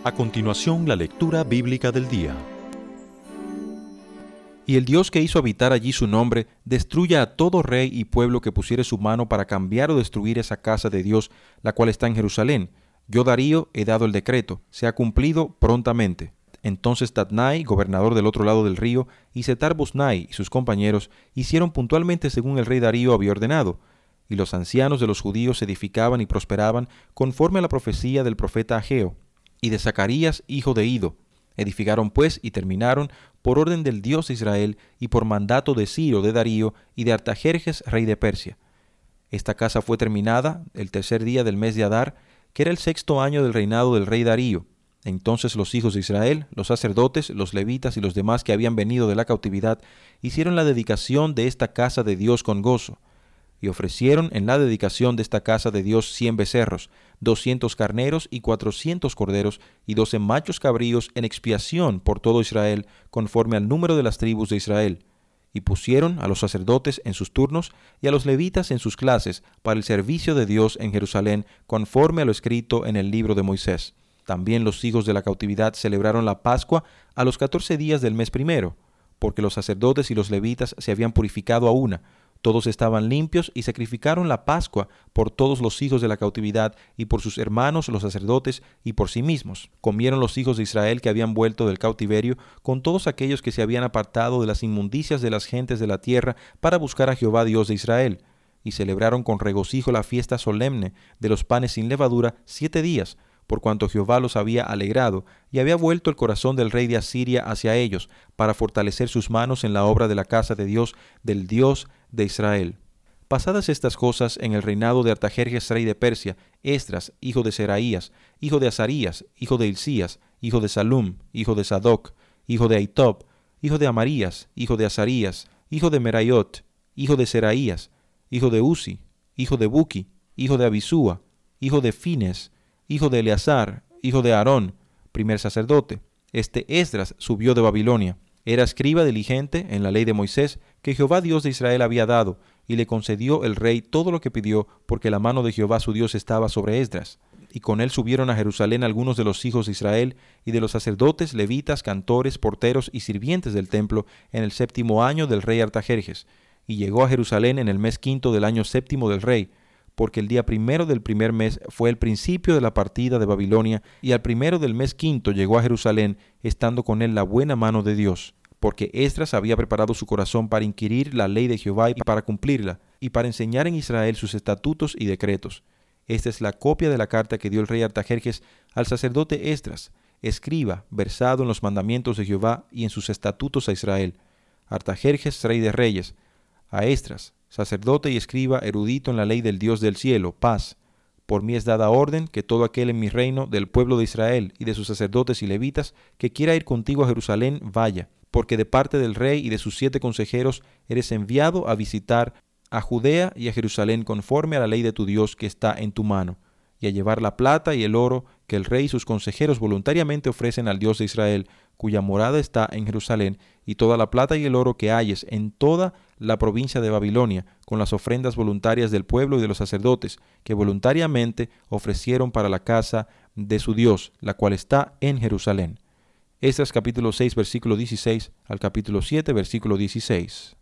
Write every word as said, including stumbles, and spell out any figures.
A continuación, la lectura bíblica del día. Y el Dios que hizo habitar allí su nombre, destruya a todo rey y pueblo que pusiere su mano para cambiar o destruir esa casa de Dios, la cual está en Jerusalén. Yo, Darío, he dado el decreto, se ha cumplido prontamente. Entonces Tatnai, gobernador del otro lado del río, y Setar-Boznai y sus compañeros hicieron puntualmente según el rey Darío había ordenado. Y los ancianos de los judíos edificaban y prosperaban conforme a la profecía del profeta Ageo y de Zacarías, hijo de Ido. Edificaron pues y terminaron por orden del Dios de Israel y por mandato de Ciro de Darío y de Artajerjes, rey de Persia. Esta casa fue terminada el tercer día del mes de Adar, que era el sexto año del reinado del rey Darío. Entonces los hijos de Israel, los sacerdotes, los levitas y los demás que habían venido de la cautividad, hicieron la dedicación de esta casa de Dios con gozo. Y ofrecieron en la dedicación de esta casa de Dios cien becerros, doscientos carneros y cuatrocientos corderos, y doce machos cabríos en expiación por todo Israel, conforme al número de las tribus de Israel. Y pusieron a los sacerdotes en sus turnos y a los levitas en sus clases para el servicio de Dios en Jerusalén, conforme a lo escrito en el libro de Moisés. También los hijos de la cautividad celebraron la Pascua a los catorce días del mes primero, porque los sacerdotes y los levitas se habían purificado a una. Todos estaban limpios y sacrificaron la Pascua por todos los hijos de la cautividad y por sus hermanos los sacerdotes y por sí mismos. Comieron los hijos de Israel que habían vuelto del cautiverio con todos aquellos que se habían apartado de las inmundicias de las gentes de la tierra para buscar a Jehová Dios de Israel. Y celebraron con regocijo la fiesta solemne de los panes sin levadura siete días, por cuanto Jehová los había alegrado, y había vuelto el corazón del rey de Asiria hacia ellos, para fortalecer sus manos en la obra de la casa de Dios, del Dios de Israel. Pasadas estas cosas, en el reinado de Artajerjes, rey de Persia, Esdras, hijo de Seraías, hijo de Azarías, hijo de Hilcías, hijo de Salum, hijo de Sadoc, hijo de Ahitob, hijo de Amarías, hijo de Azarías, hijo de Meraiot, hijo de Seraías, hijo de Uzi, hijo de Buki, hijo de Abisúa, hijo de Fines, hijo de Eleazar, hijo de Aarón, primer sacerdote. Este Esdras subió de Babilonia. Era escriba diligente en la ley de Moisés, que Jehová Dios de Israel había dado, y le concedió el rey todo lo que pidió, porque la mano de Jehová su Dios estaba sobre Esdras. Y con él subieron a Jerusalén algunos de los hijos de Israel, y de los sacerdotes, levitas, cantores, porteros y sirvientes del templo, en el séptimo año del rey Artajerjes. Y llegó a Jerusalén en el mes quinto del año séptimo del rey, porque el día primero del primer mes fue el principio de la partida de Babilonia, y al primero del mes quinto llegó a Jerusalén, estando con él la buena mano de Dios, porque Esdras había preparado su corazón para inquirir la ley de Jehová y para cumplirla, y para enseñar en Israel sus estatutos y decretos. Esta es la copia de la carta que dio el rey Artajerjes al sacerdote Esdras, escriba, versado en los mandamientos de Jehová y en sus estatutos a Israel. Artajerjes, rey de reyes, a Esdras, sacerdote y escriba erudito en la ley del Dios del cielo, paz. Por mí es dada orden que todo aquel en mi reino del pueblo de Israel y de sus sacerdotes y levitas que quiera ir contigo a Jerusalén, vaya, porque de parte del rey y de sus siete consejeros eres enviado a visitar a Judea y a Jerusalén conforme a la ley de tu Dios que está en tu mano, y a llevar la plata y el oro que el rey y sus consejeros voluntariamente ofrecen al Dios de Israel, cuya morada está en Jerusalén, y toda la plata y el oro que halles en toda la provincia de Babilonia, con las ofrendas voluntarias del pueblo y de los sacerdotes, que voluntariamente ofrecieron para la casa de su Dios, la cual está en Jerusalén. Esdras capítulo seis, versículo dieciséis al capítulo siete, versículo dieciséis.